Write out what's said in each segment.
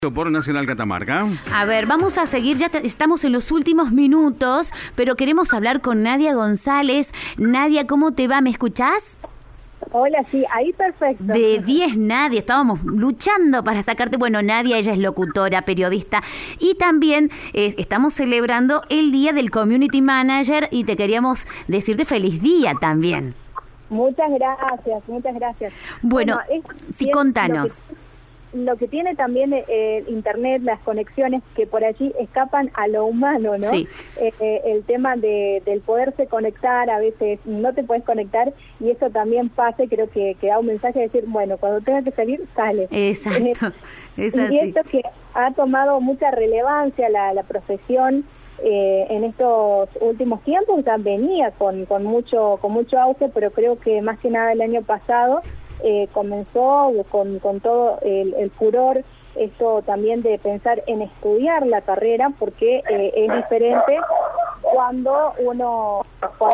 Por Nacional Catamarca. A ver, vamos a seguir, estamos en los últimos minutos, pero queremos hablar con Nadia González. Nadia, ¿cómo te va? ¿Me escuchás? Hola, sí, ahí perfecto. De 10, Nadia, estábamos luchando para sacarte. Bueno, Nadia, ella es locutora, periodista y también estamos celebrando el Día del Community Manager y te queríamos decirte feliz día también. Muchas gracias, muchas gracias. Bueno, sí, contanos. Lo que tiene también Internet, las conexiones que por allí escapan a lo humano, ¿no? Sí. El tema del poderse conectar, a veces no te puedes conectar y eso también pasa, creo que da un mensaje de decir, bueno, cuando tenga que salir, sale. Exacto, es así. Y esto que ha tomado mucha relevancia la profesión en estos últimos tiempos, ya venía con mucho auge, pero creo que más que nada el año pasado comenzó con todo el furor, esto también de pensar en estudiar la carrera, porque es diferente cuando uno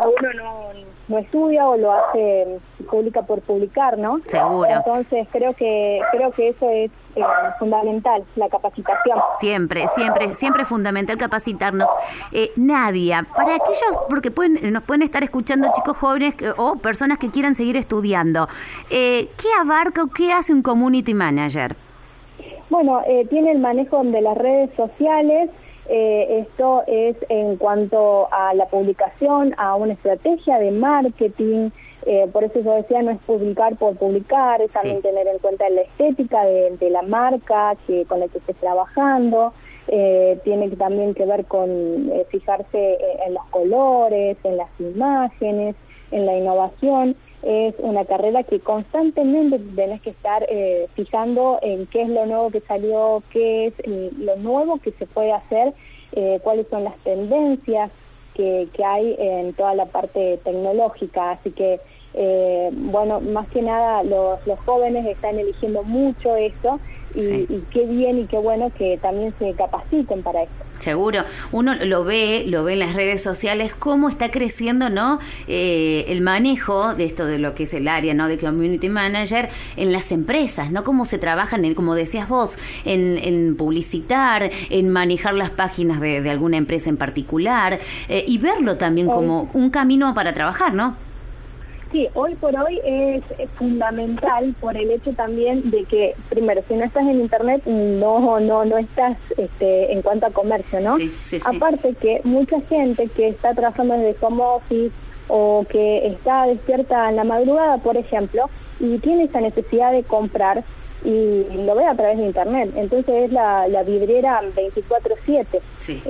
no estudia o lo hace publica por publicar, ¿no? Seguro. Entonces creo que eso es fundamental, la capacitación. Siempre es fundamental capacitarnos. Nadia, para aquellos, porque nos pueden estar escuchando chicos jóvenes o personas que quieran seguir estudiando, ¿qué abarca o qué hace un community manager? Bueno, tiene el manejo de las redes sociales. Esto es en cuanto a la publicación, a una estrategia de marketing. Por eso yo decía, no es publicar por publicar, es también tener en cuenta la estética de la marca con la que estés trabajando. Tiene también que ver con fijarse en los colores, en las imágenes, en la innovación. Es una carrera que constantemente tenés que estar fijando en qué es lo nuevo que salió, qué es lo nuevo que se puede hacer, cuáles son las tendencias que hay en toda la parte tecnológica. Así que, bueno, más que nada los jóvenes están eligiendo mucho esto y qué bien y qué bueno que también se capaciten para esto. Seguro, uno lo ve en las redes sociales cómo está creciendo, ¿no? El manejo de esto de lo que es el área, ¿no? De community manager en las empresas, ¿no? Cómo se trabajan, como decías vos, en publicitar, en manejar las páginas de alguna empresa en particular y verlo también como un camino para trabajar, ¿no? Sí, hoy por hoy es fundamental por el hecho también de que, primero, si no estás en Internet, no estás en cuanto a comercio, ¿no? Sí. Aparte que mucha gente que está trabajando desde home office o que está despierta en la madrugada, por ejemplo, y tiene esa necesidad de comprar y lo ve a través de Internet. Entonces es la vidriera 24/7,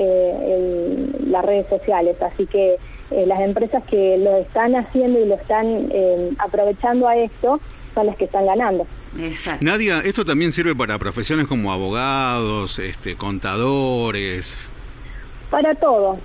las redes sociales. Así que las empresas que lo están haciendo y lo están aprovechando a esto son las que están ganando. Exacto. Nadia, esto también sirve para profesiones como abogados, contadores. Para todo.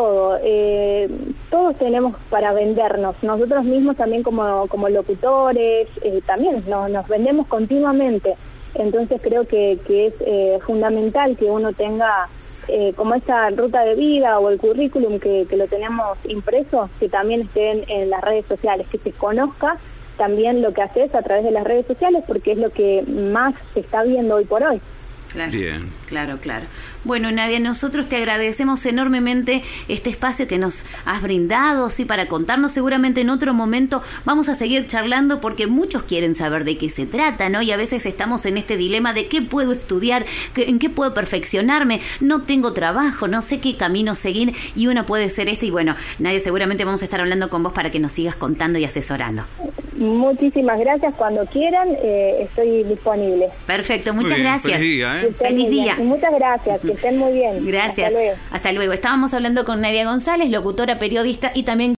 Todos tenemos para vendernos. Nosotros mismos también como locutores, también nos vendemos continuamente. Entonces creo que es fundamental que uno tenga como esa ruta de vida o el currículum que lo tenemos impreso, que también estén en las redes sociales, que se conozca también lo que haces a través de las redes sociales, porque es lo que más se está viendo hoy por hoy. Claro, bien. Claro. Bueno, Nadia, nosotros te agradecemos enormemente este espacio que nos has brindado, para contarnos. Seguramente en otro momento vamos a seguir charlando porque muchos quieren saber de qué se trata, ¿no? Y a veces estamos en este dilema de qué puedo estudiar, en qué puedo perfeccionarme, no tengo trabajo, no sé qué camino seguir y una puede ser este. Y bueno, Nadia, seguramente vamos a estar hablando con vos para que nos sigas contando y asesorando. Muchísimas gracias. Cuando quieran, estoy disponible. Perfecto, muchas gracias. Feliz día, Feliz día. Muchas gracias, que estén muy bien. Gracias. Hasta luego. Estábamos hablando con Nadia González, locutora, periodista y también